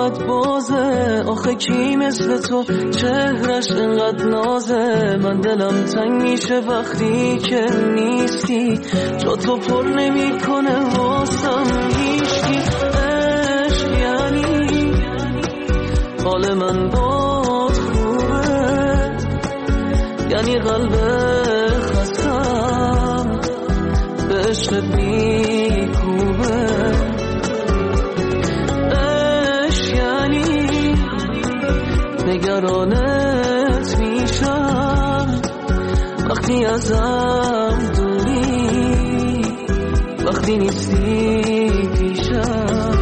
لبت بازه، آخه کی مثل تو چهرش انقدر نازه. من دلم تنگ میشه وقتی که نیستی، جا تو پر نمی کنه واسم هیچکی. عشق یعنی حال من باد خوبه، یعنی قلب خستم به عشقت میکوبه. عشق یعنی نگرانت میشم وقتی ازم دوری، وقتی نیستی پیشم.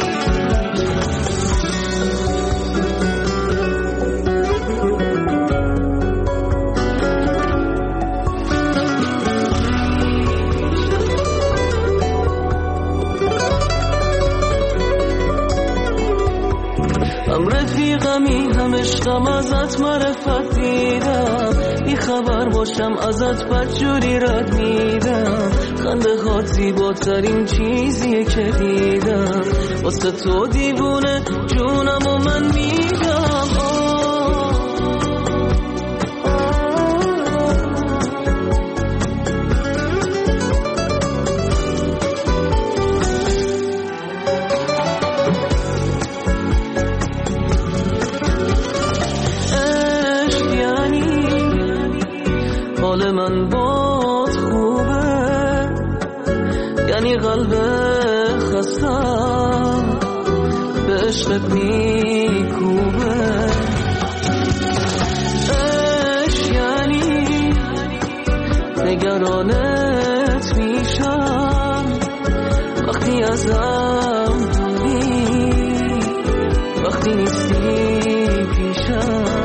هم رفیقمی هم عشقم، ازت معرفت دیدم، بی خبر باشم ازت بدجوری رد میدم. خنده هات زیباترین چیزیه که دیدم، واسه تو دیوونه جونم و من میدم. حال من باد خوبه، یعنی قلب خستم به عشقت میکوبه. عشق یعنی نگرانت میشم وقتی ازم دوری، وقتی نیستی پیشم.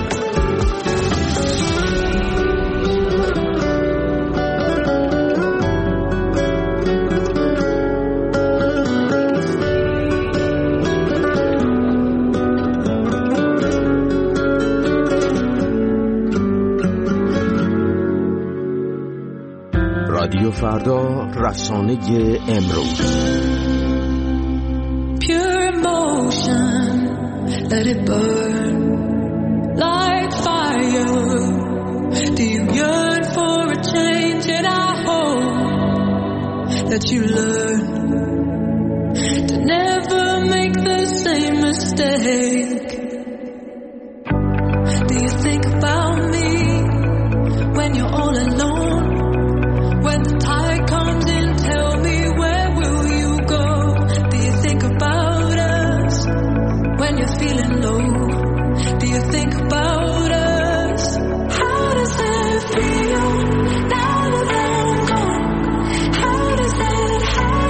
رادیو فردا، رسانه امروز. Pure emotion, let it burn like fire. Do you yearn for a change? And I hope that you learn to never make the same mistake. Do you think about me when you're all alone? When the tide comes in, tell me, where will you go? Do you think about us when you're feeling low? Do you think about us? How does it feel now that I'm gone? How does it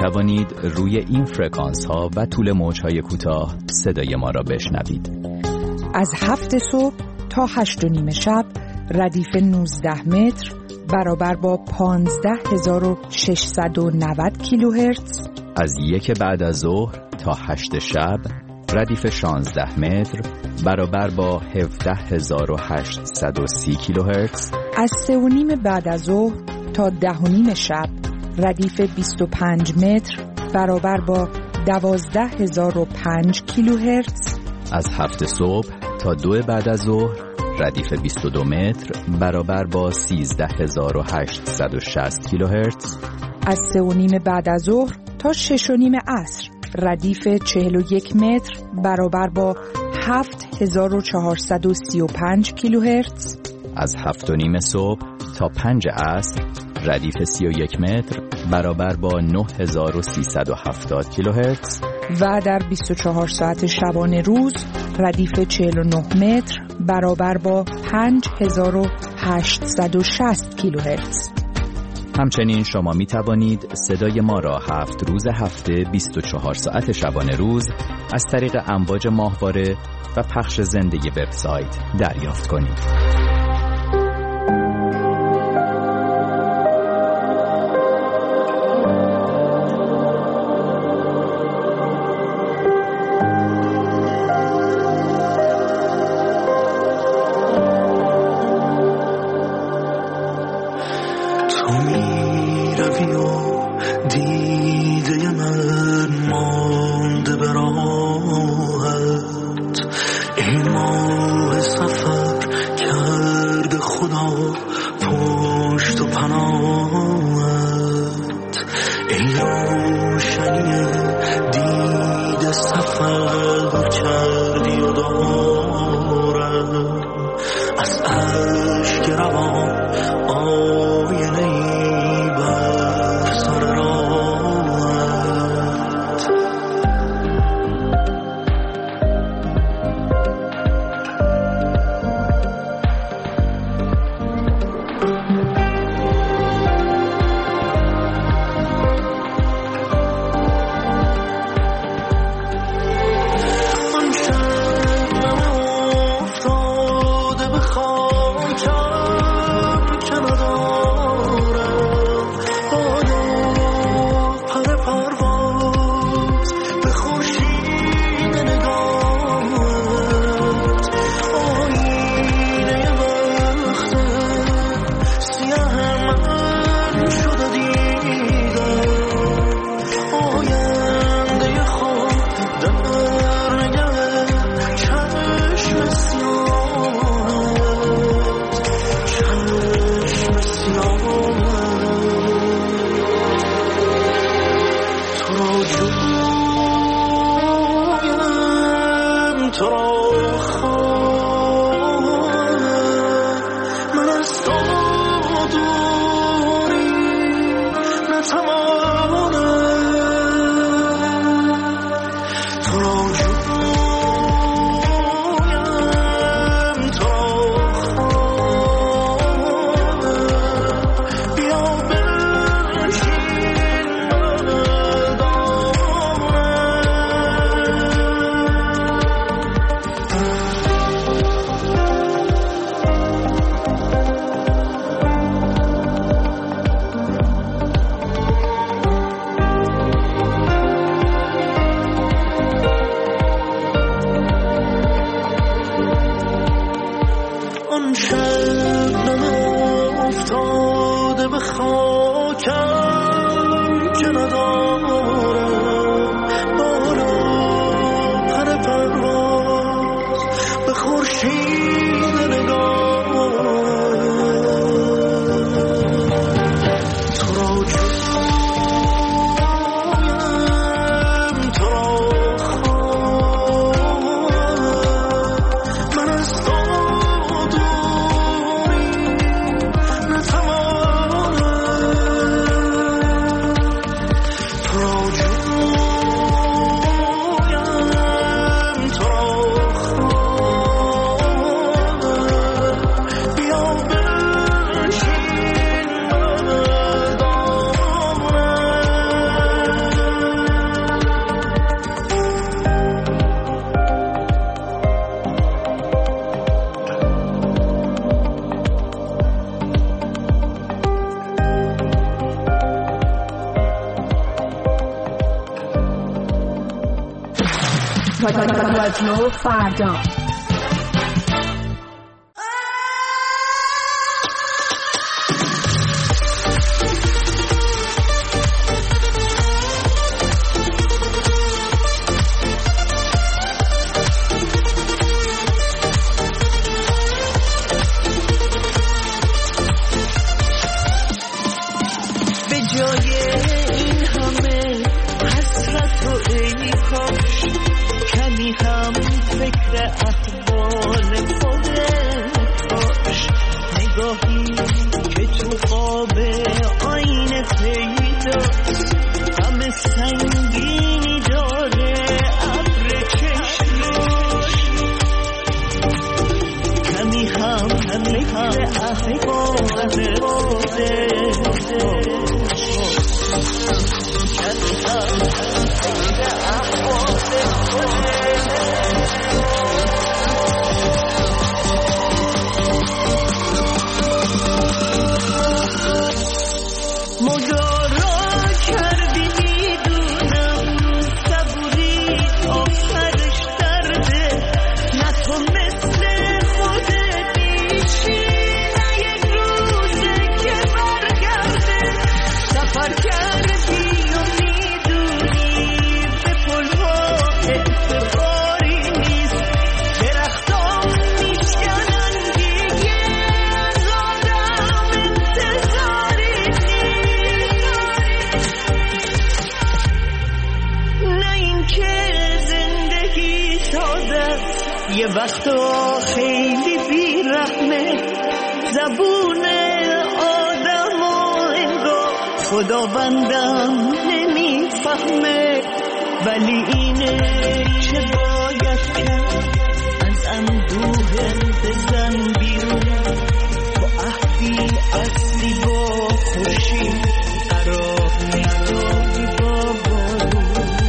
توانید روی این فرکانس ها و طول موج های کوتاه صدای ما را بشنوید. از 7 صبح تا 8:30 شب ردیف 19 متر برابر با 15690 کیلوهرتز. از 1 بعد از ظهر تا 8 شب ردیف 16 متر برابر با 17830 کیلوهرتز. از 3:30 بعد از ظهر تا 10:30 شب ردیف 25 متر برابر با 12005 کیلوهرتز. از 7 صبح تا 2 بعد از ظهر ردیف 22 متر برابر با 13860 کیلوهرتز. از 3:30 بعد از ظهر تا 6:30 عصر ردیف 41 متر برابر با 7435 کیلوهرتز. از 7:30 صبح تا 5 عصر ردیف 31 متر برابر با 9370 کیلوهرتز. و در 24 ساعت شبانه روز ردیف 49 متر برابر با 5860 کیلوهرتز. همچنین شما می توانید صدای ما را 7 روز هفته 24 ساعت شبانه روز از طریق امواج ماهواره و پخش زنده وبسایت دریافت کنید. رادیو فردا. یه وقتا خیلی بیرحمه زبون آدم و انگار خداوندم نمیفهمه، ولی اینه چه باید کرد، از اندوه بزن بیرون، با عهدی اصلی با خورشید قرار میداری با بارون.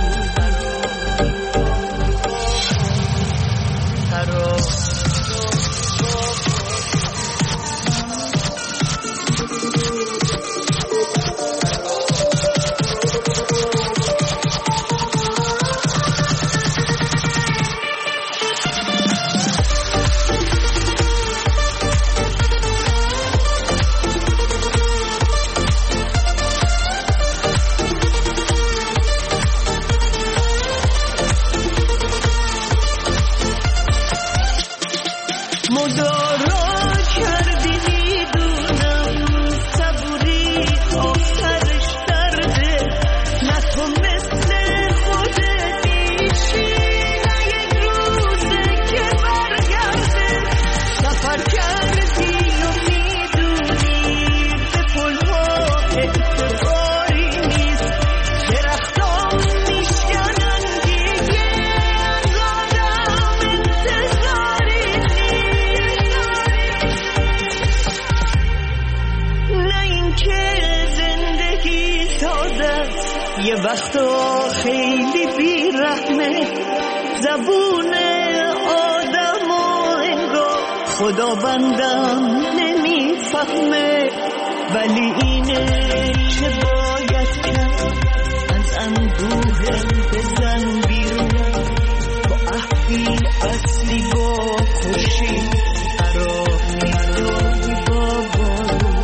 یه وقتا خیلی بیرحمه زبون آدم و انگار خداوندم نمیفهمه، ولی اینه چه باید کرد، از اندوه بزن بیرون، با عهدی اصلی با خورشید قرار میداری با بارون.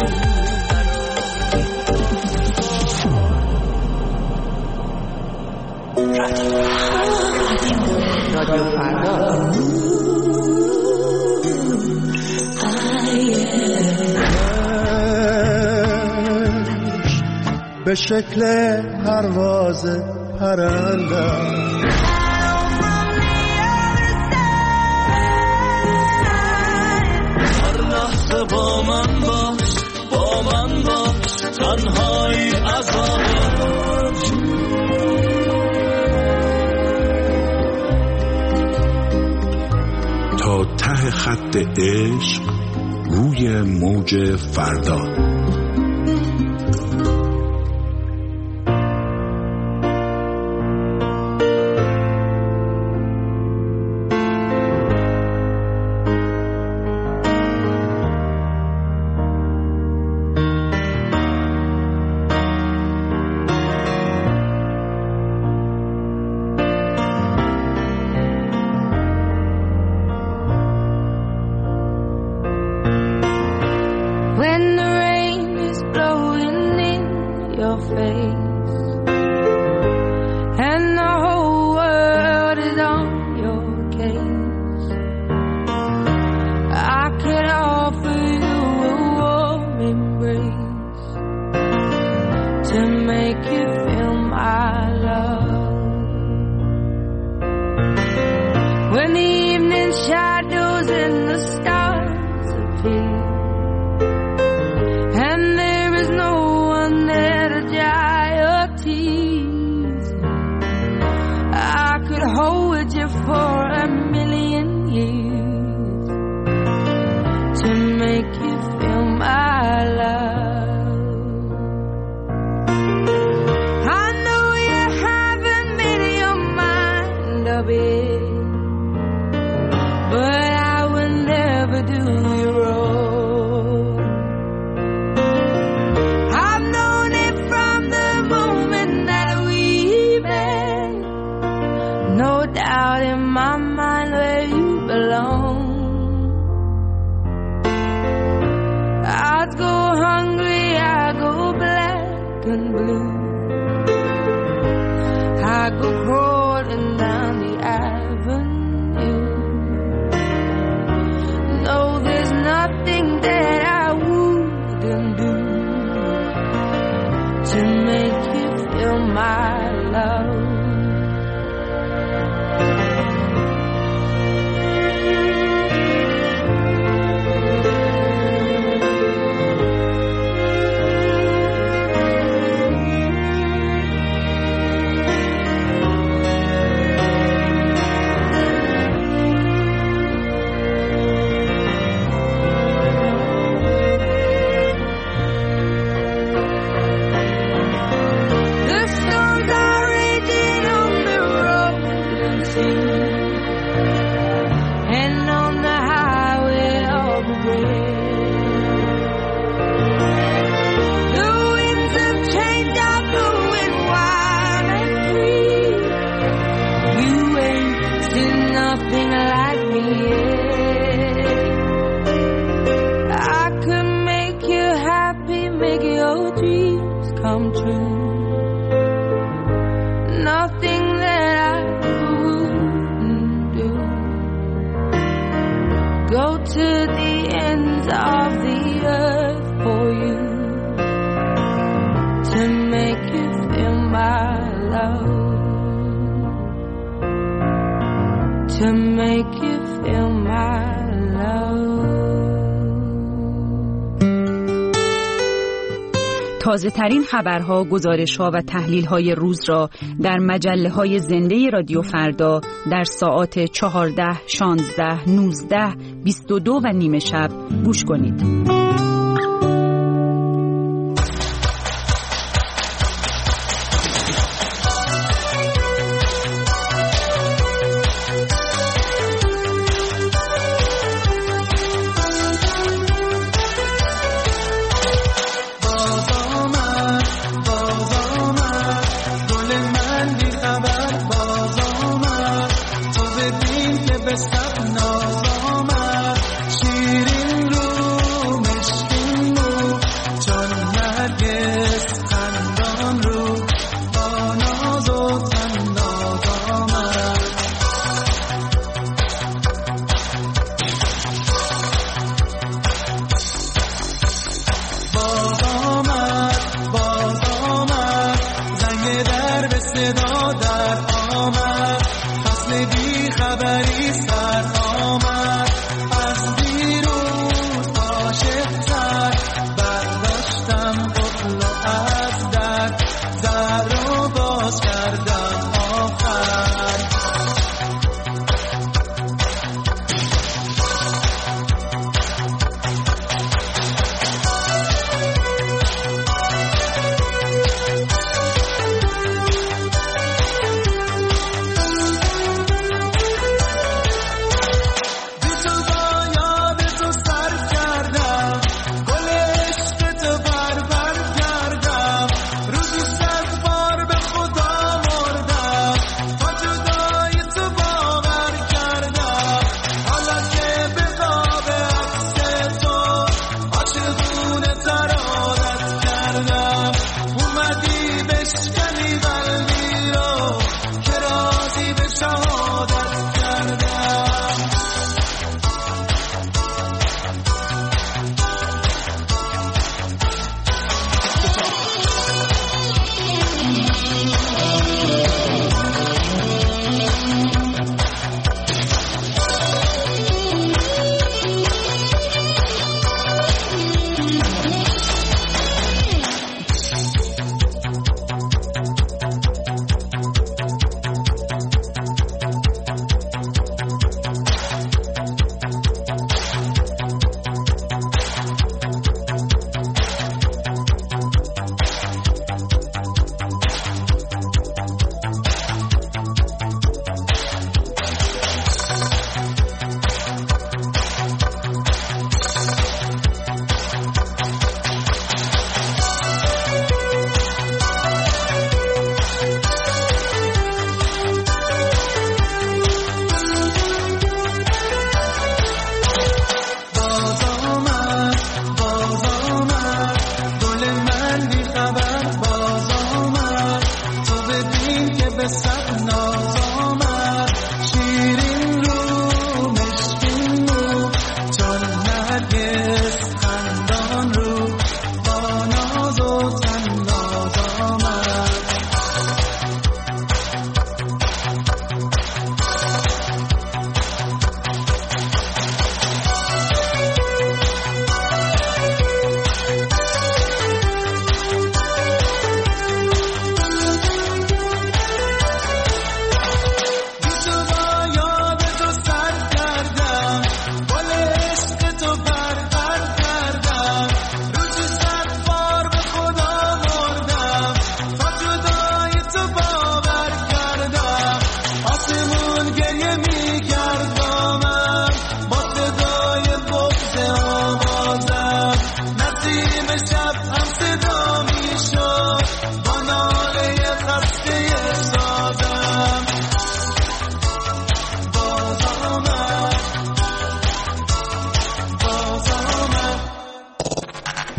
رادیو فردا. به شکل پرواز پرندم هر لحظه با من باش، با من باش، تنهایی عذابش. تا ته خط عشق روی موج فردا. when the rain is blowing in your face and the whole world is on your case. I could offer you a warm embrace to make you feel my love. When the evening shadows and the stars appear and there is no one there to dry your tears, I could hold you for a million years to make you feel my love. I know you haven't made your mind up yet, but I will never do you wrong. I've known it from the moment that we met. No doubt in my mind where you belong. I'd go hungry, I go black and blue, I go crawling down the avenue. No, there's nothing that I wouldn't do to make you feel my love. The storms are raging on the rolling sea and on the highway of regret. The winds of change are blowing wild and free. You ain't seen nothing like me yet. I could make you happy, make your dreams come true. Nothing that I wouldn't do. Go to the ends of the earth for you to make you feel my love. To make you feel my love. تازه ترین خبرها، گزارش‌ها و تحلیل‌های روز را در مجله‌های زنده رادیو فردا در ساعات 14، 16، 19، 22 و نیم شب گوش کنید. به سب ناز آمد، شیرین رو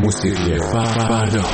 موسیقی فردا.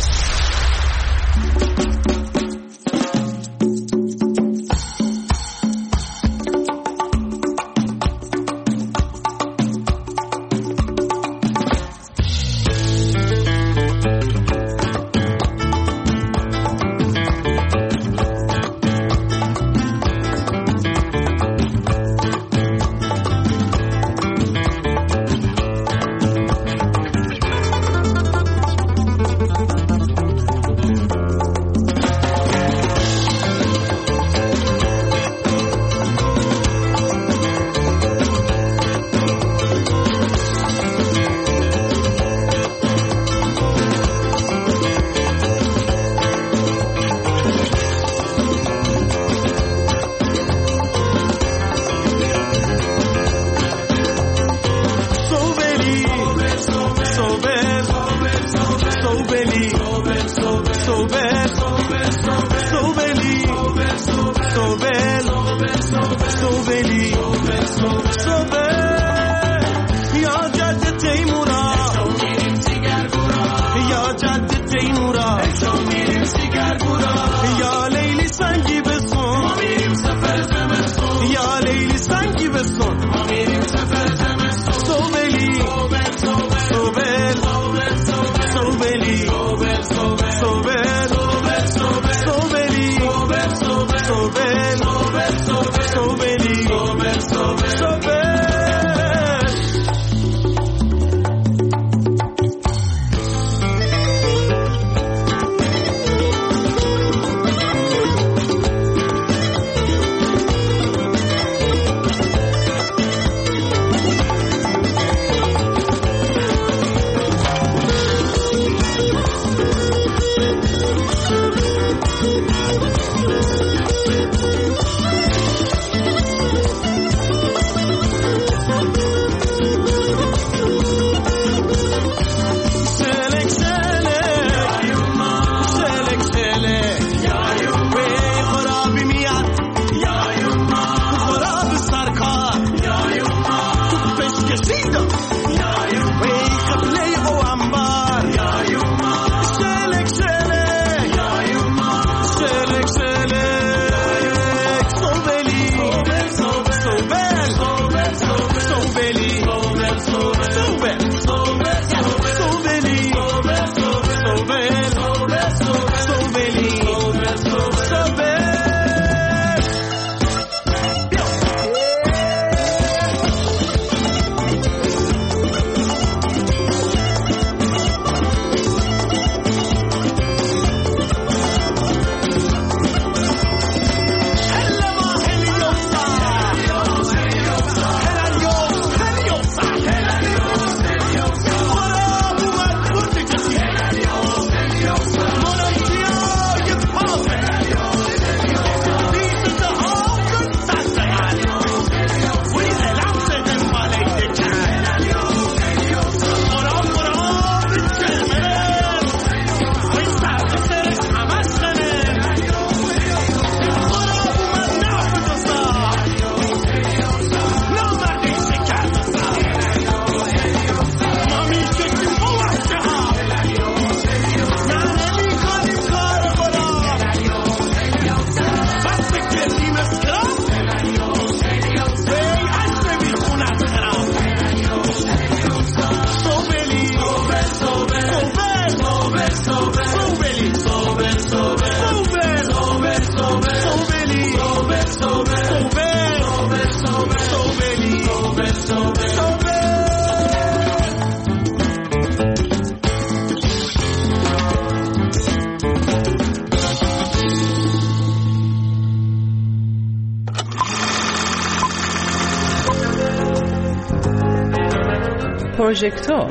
پروژکتور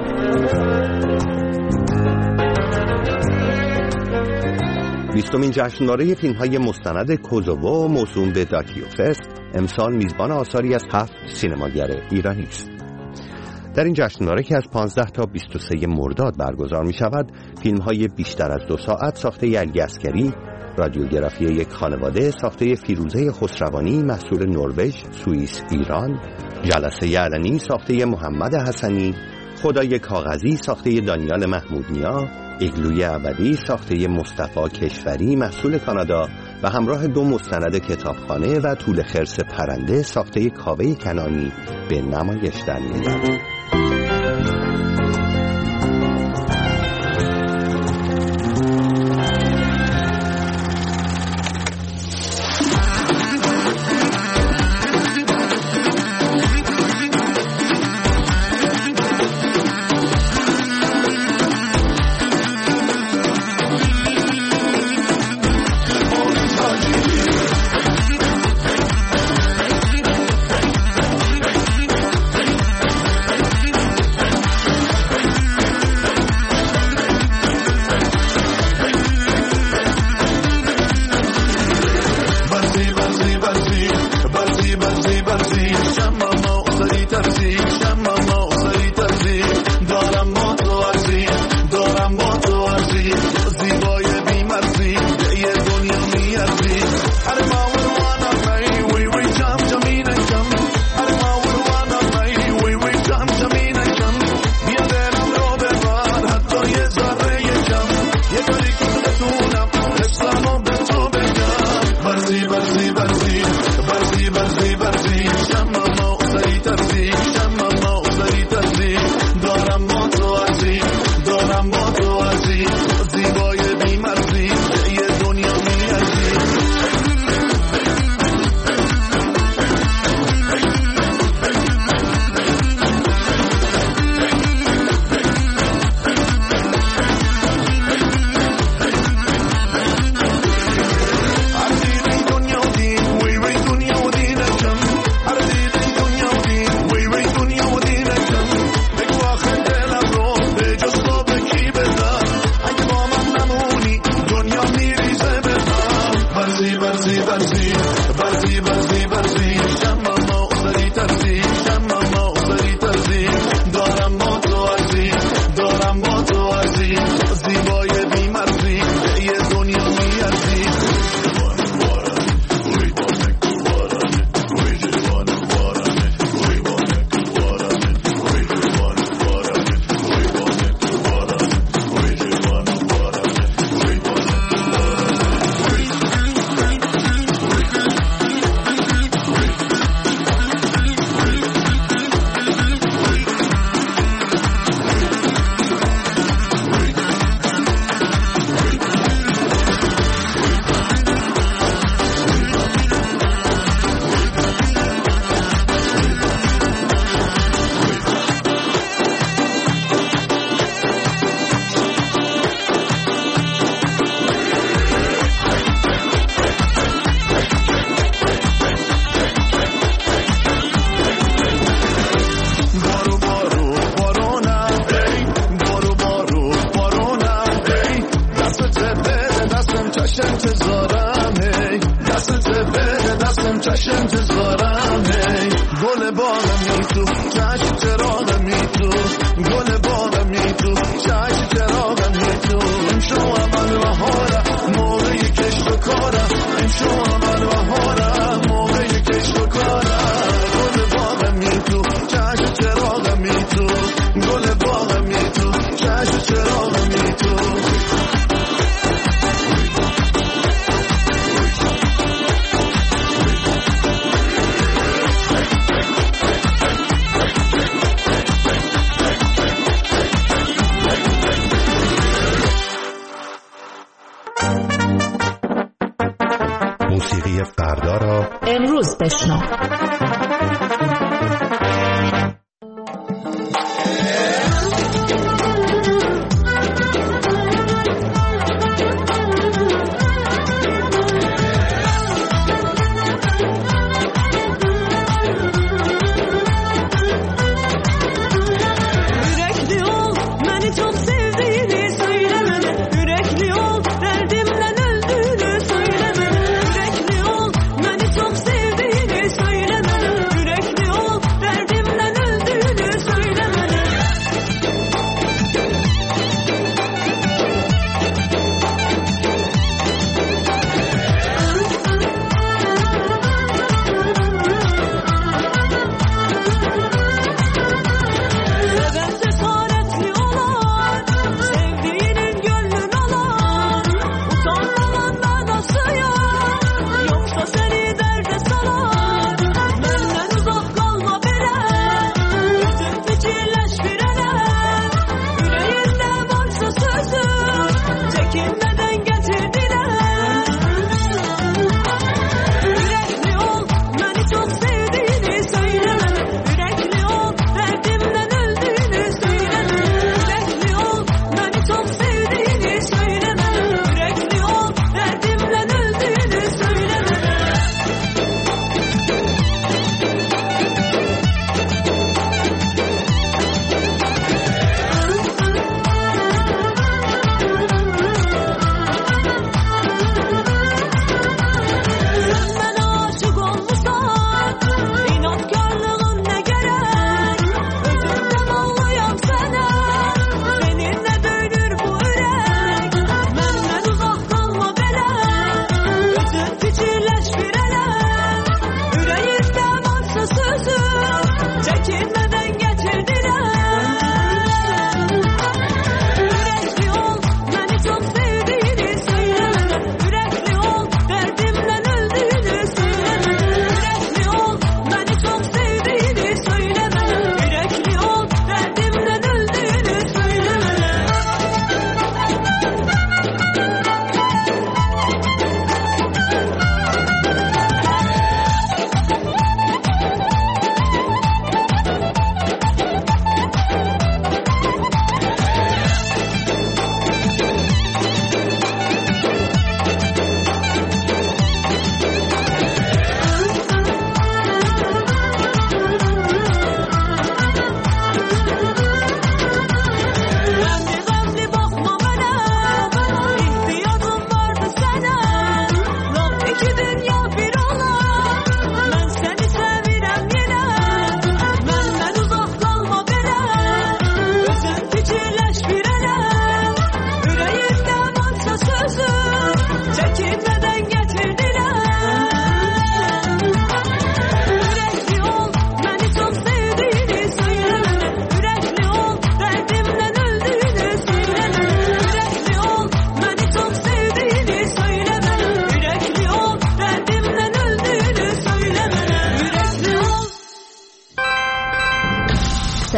بیستمین جشنواره فیلم‌های مستند کوزوو موسوم به داکیو فست امسال میزبان آثاری از 7 سینماگر ایرانی است. در این جشنواره که از 15 تا 23 مرداد برگزار می شود، فیلم‌های بیشتر از 2 ساعت ساخته علی عسگری، رادیوگرافی یک خانواده ساخته فیروزه خسروانی محصول نروژ، سوئیس، ایران، جلسه علنی ساخته محمد حسنی، خدای کاغذی ساخته دانیال محمودنیا، ایگلوی ابدی ساخته مصطفی کشوری محصول کانادا و همراه 2 مستند کتابخانه و طول خرس پرنده ساخته کاوه کنانی به نمایش در می‌آید.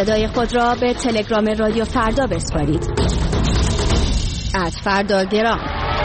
صدای خود را به تلگرام رادیو فردا بسپارید. @فرداگرام.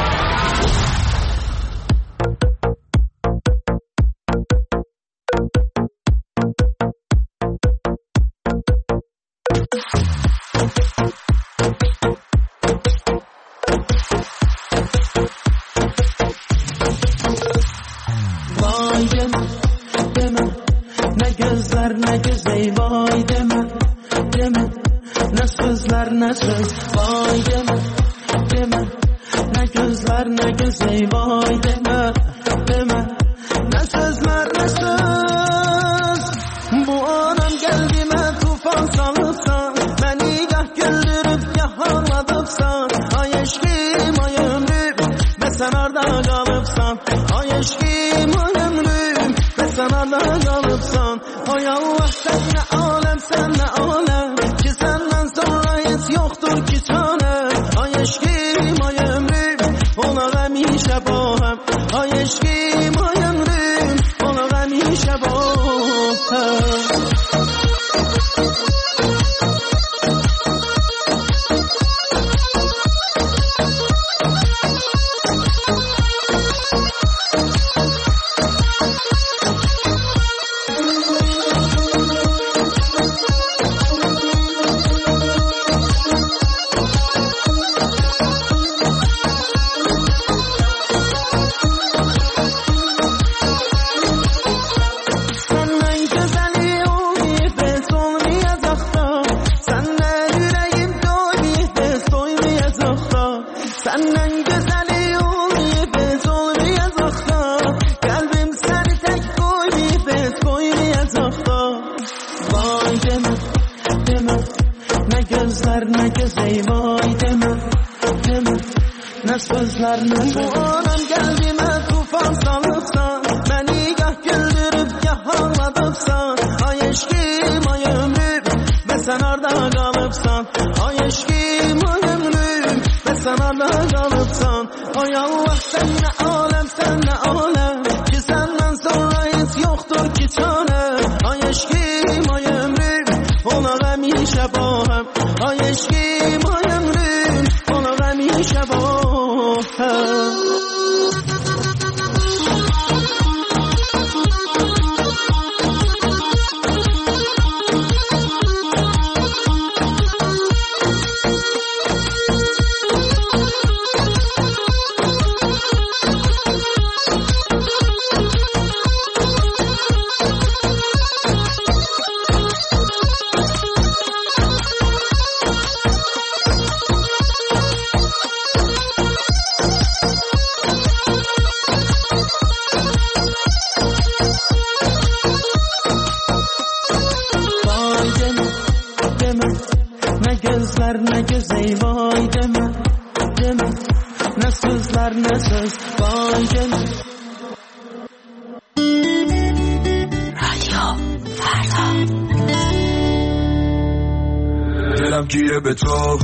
گیره به تو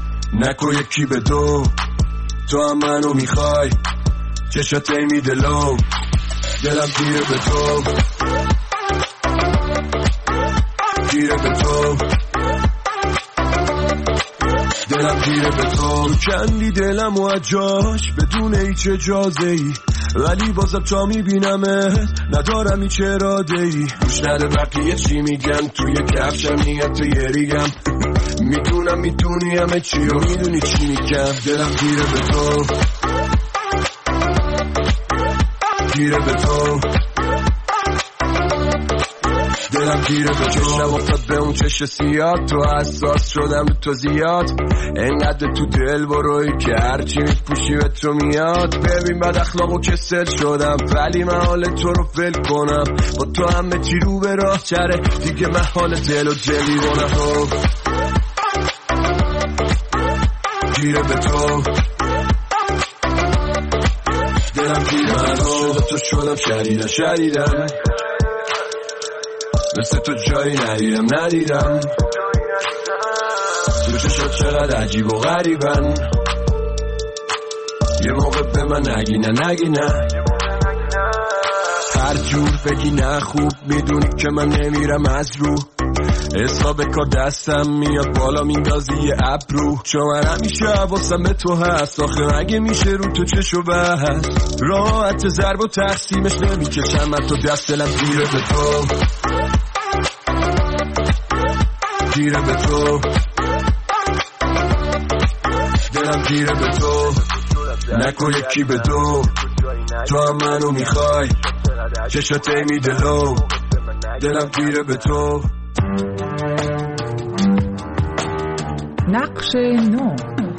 نکو یکی به دو، تو هم منو میخوای چشات میده لو، دلم گیره به تو گیره به تو دلم گیره به تو، کندی دلم و اجاش بدون هیچ اجازه ای، ولی بازم تا میبینمت ندارم هیچ اراده ای، گوش نده بقیه چی میگن، توی کفشم نیت تو یه ریگم، میدونم میدونی همه چی و میدونی چی میگم، دلم گیره به تو گیره به تو دلم گیره به تو، چشم افتاد به اون چش سیاد، تو حساس شدم به تو زیاد، انقدر تو دل بروی که هرچی میپوشی به تو میاد، ببین بد اخلاق و کسل شدم ولی من حال تو رو فل کنم، با تو همه چی رو به راه چره دیگه، من حال دل و دلی بونم گیره به تو دلم گیره به تو، تو شدم شدیدم مثل تو جایی ندیدم تو چشات چقدر عجیب و غریبن، یه موقع به من نگی نه هر جور بگی نه خوب، میدونی که من نمیرم از رو، حساب کار دستم میاد بالا میندازی یه ابرو، چون من همیشه حواسم به تو هست، آخه اگه میشه رو تو چشو بست، راحت ضرب و تقسیمش نمیکشم من تو دست، دلم گیره به تو، گیره به تو، دلم گیره به تو، نکن یکی به دو، تو هم منو میخوای، چشات میده لو، دلم گیره به تو. نقش نو.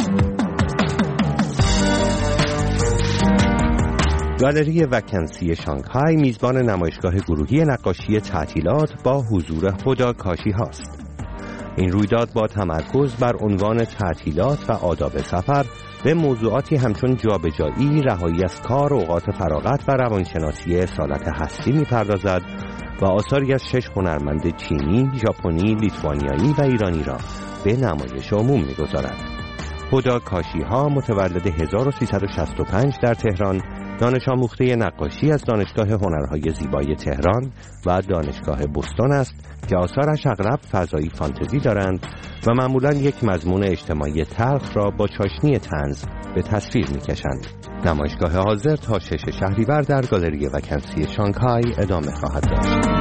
گالری وکنسی شانگهای میزبان نمایشگاه گروهی نقاشی تعطیلات با حضور هدی کاشی هاست. این رویداد با تمرکز بر عنوان تعطیلات و آداب سفر به موضوعاتی همچون جابجایی، رهایی از کار، اوقات فراغت و روانشناسی اصالت هستی می‌پردازد و آثاری از 6 هنرمند چینی، ژاپنی، لیتوانیایی و ایرانی را به نمایش عموم می‌گذارد. هدی کاشی ها متولد 1365 در تهران، دانش آموخته نقاشی از دانشگاه هنرهای زیبای تهران و دانشگاه بوستون است که آثارش اغلب فضایی فانتزی دارند و معمولاً یک مضمون اجتماعی تلخ را با چاشنی طنز به تصویر می‌کشند. نمایشگاه حاضر تا 6 شهریور در گالری وکنسی شانگهای ادامه خواهد داشت.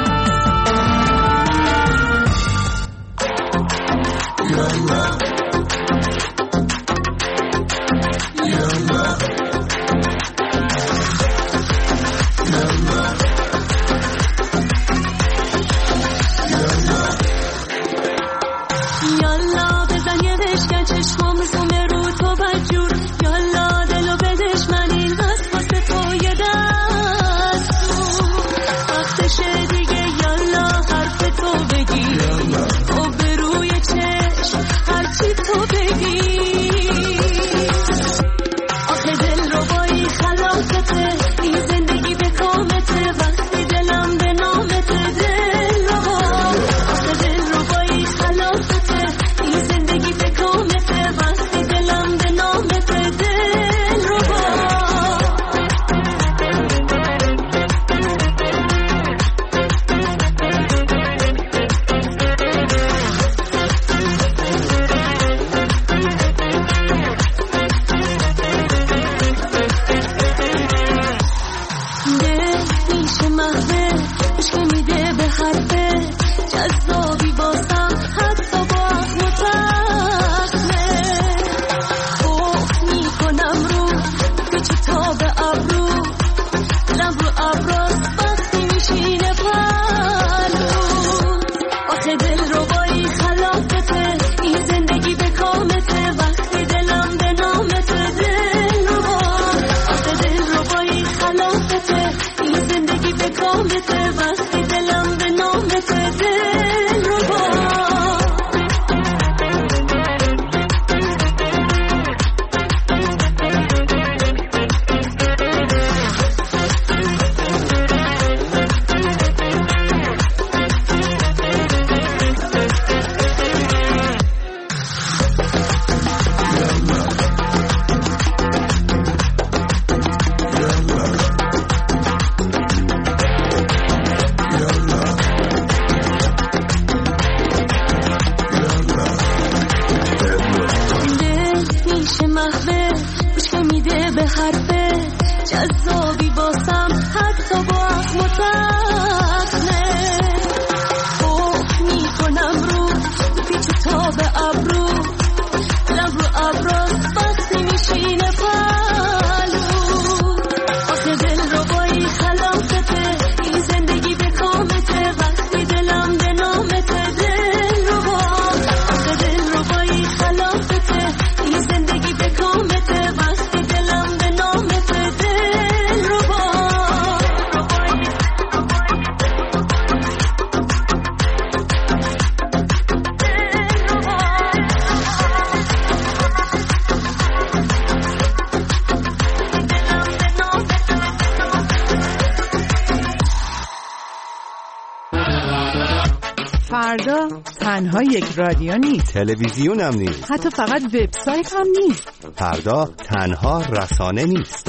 فردا تنها یک رادیو نیست، تلویزیون هم نیست، حتی فقط وبسایت هم نیست. فردا تنها رسانه نیست.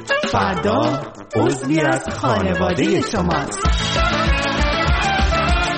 فردا عضوی از خانواده شماست.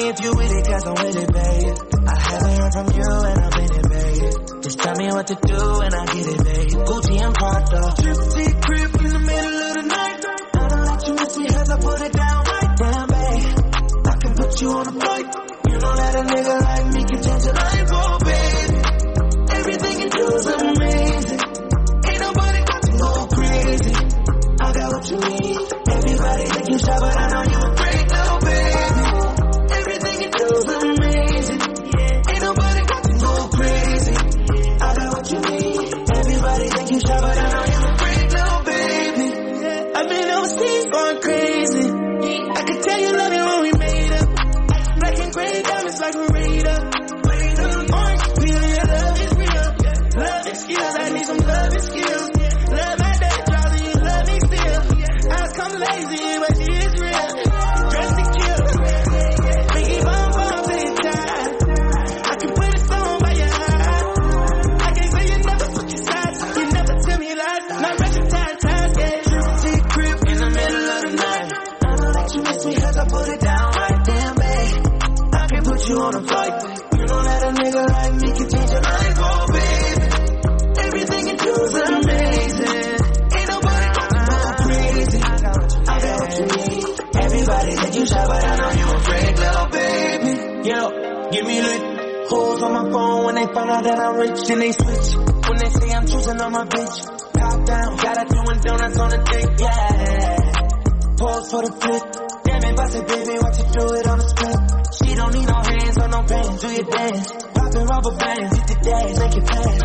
if you with it, cause I'm with it, babe. I haven't heard from you and I'm in it, babe. Just tell me what to do and I get it, babe. Gucci and Prada. Tripsy crib in the middle of the night. I don't let you miss me cause I put it down right down, babe. I can put you on a flight. You know that a nigga like me can change your life, oh, babe. Everything you do is amazing. Ain't nobody got to go crazy. I got what you need. Everybody think you shy, but I know you a great little baby. Everything you do is amazing. Ain't nobody got to go crazy. I got what you need. Everybody think you shy, but I know you a great little baby. I've been overseas going crazy. I could tell you love it when we made up. Black and gray diamonds like a radar. Orange, feeling your love is real. Love and skills, I need some love and skills. Love my day, drowsy, you love me still. I come lazy, but it's real. Dress to kill. Make it bomb bomb to your time. I can put a song by your eye. I can't say you never put your sides. You never tell me lies. Not rushing time, yeah. Tripsy crib in the middle of the night. I don't let you miss me cause I put it down right damn, babe. I can put you on a flight. You know that a nigga like me can change your life, oh, babe. Everything you do is amazing. Ain't nobody got to go crazy. I got what you need. Everybody think you shy, but I know you a great little baby. Yo, give me lit. Hoes on my phone when they find out that I'm rich, then they switch. When they say I'm choosing on my bitch. Top down, got her doing donuts on the dick, yeah. Pause for the flick. Damn it, boss it, baby, watch you do it on the split. She don't need no hands or no pants, do your dance. Poppin' rubber bands, hit the days, make it fast.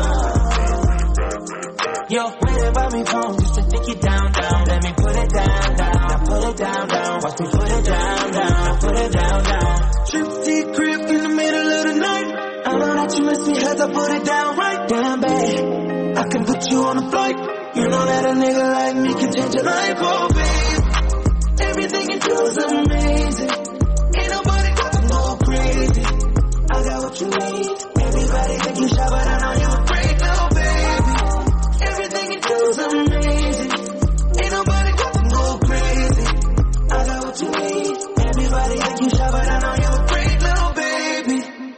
Yo, waiting by me phone just to take you down, down. Let me put it down, down. Now put it down, down. Watch me put it down, down. Now put it down, down. Tripsy crib in the middle of the night. I know that you miss me cause I put it down right down, babe. I can put you on a flight. You know that a nigga like me can change your life, oh, babe. Everything you do is amazing. Ain't nobody got to go crazy. I got what you need. Everybody think you shy, but I know you a great little baby. Everything you do is amazing. Ain't nobody got to go crazy. I got what you need. Everybody think you shy, but I know you a great little baby.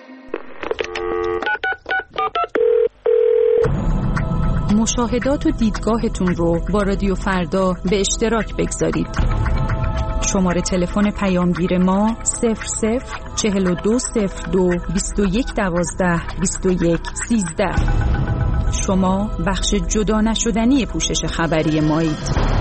مشاهدات و دیدگاهتون رو با رادیو فردا به اشتراک بگذارید. شماره تلفن پیامگیر ما 00420221122113. شما بخش جدا نشدنی پوشش خبری مایید.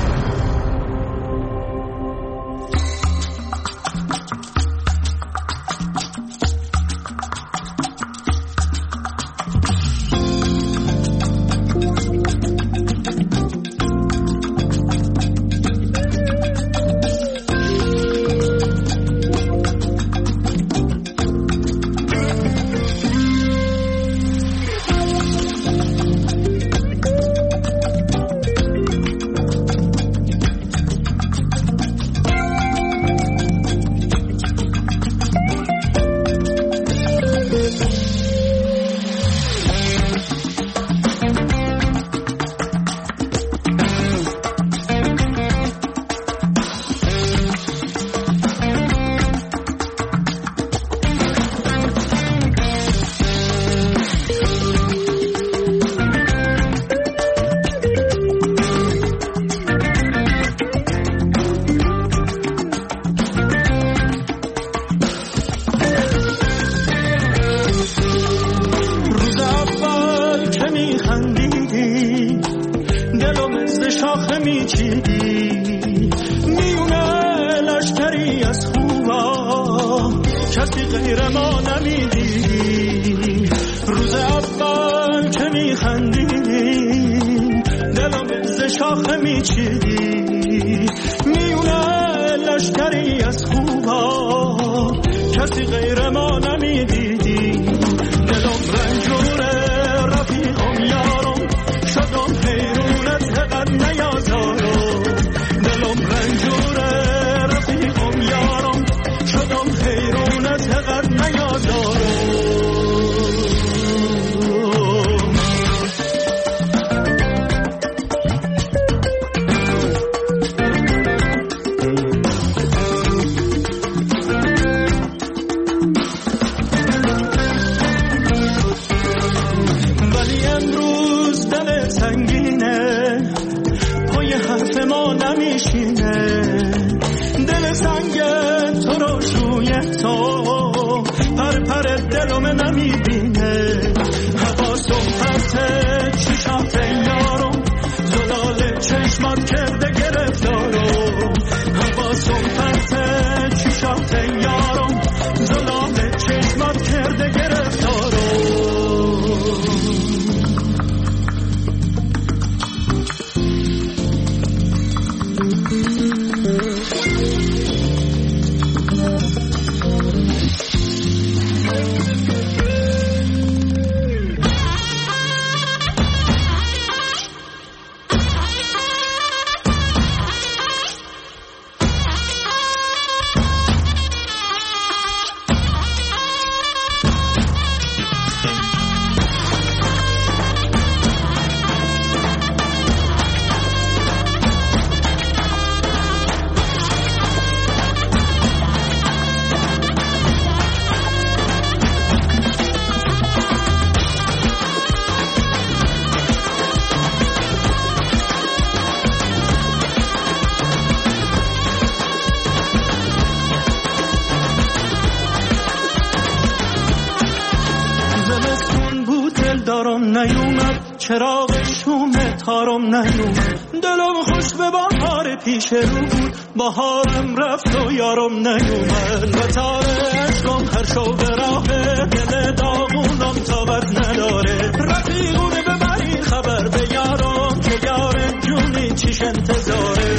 نیومد، چراغ شوم تارم نیومد. دلم خوش به بهار پیش رو بود، بهارم رفت و یارم نیومد. و تار عشقم هر شو به راه، دل داغونم طاقت نداره. رفیقونه ببرین خبر به یارم که یار جونی چیش انتظاره.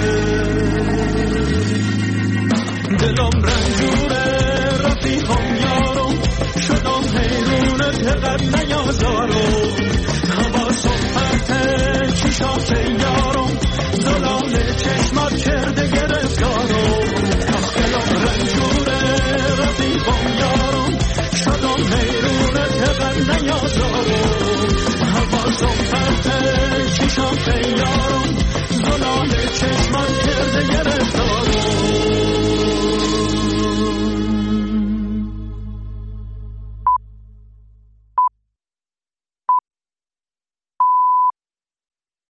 دلم رنجوره رفیقم یارم، شدم حیرونه دقت نیازارم. حواسم پرته چشات یارم، زلال چشمات کرده گرفتارم. دلم رنجوره رفیقم یارم، شدم حیرونه دقت نیازارم. حواسم پرته چشات یارم،